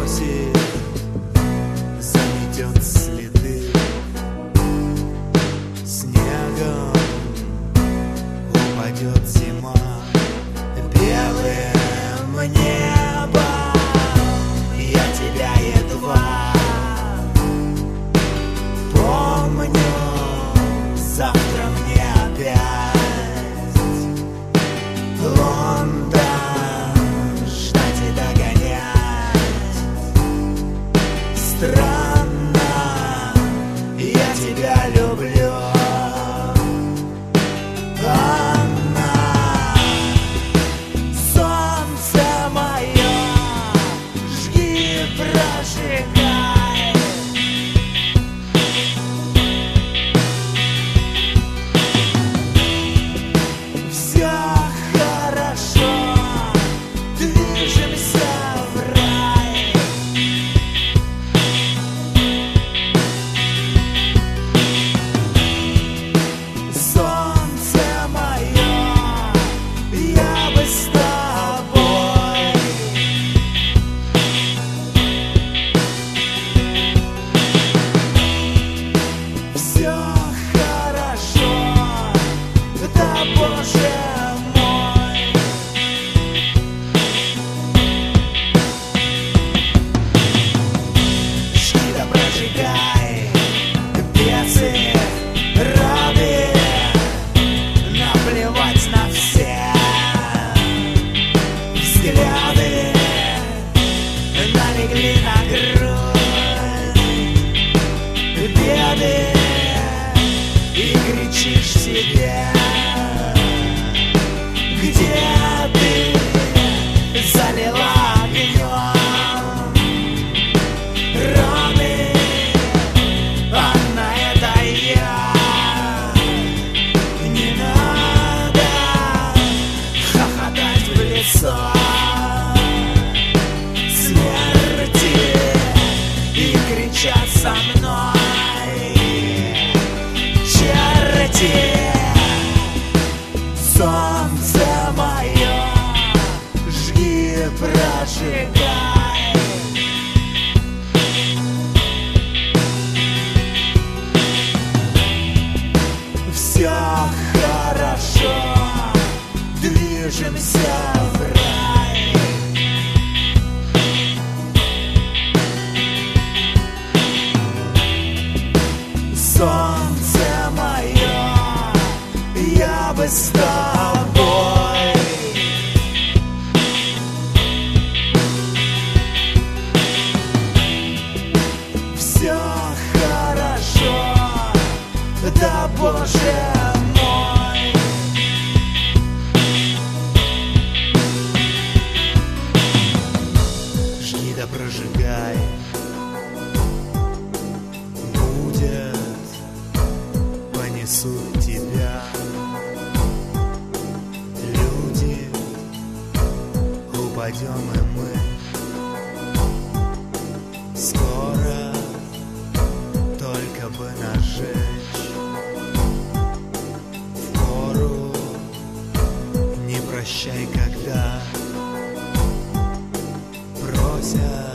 бросит, заметет следы снегом, упадет зима белым небом. Я тебя едва помню, завтра мне опять Лондон ждать и догонять. Странно, я тебя люблю, Анна. Солнце мое, жги, прожигай. Все хорошо, движемся в рай. Солнце мое, я бы с тобой. Все хорошо, да Боже мой. Жги да прожигай, бесы, рабы, наплевать на все взгляды, налегли на грудь беды, и кричишь себе, где ты залила огнем раны, Анна, это я. Не надо хохотать в лицо смерти и кричать со мной, черти. Солнце мое, жги, прожигай. Все хорошо, движемся в рай. Солнце мое, я бы с тобой. Все хорошо, да Боже мой. Жги да прожигай, будет, понесут тебя люди, упадем и мы. Скоро только бы нас сжечь впору. Не прощай, когда просят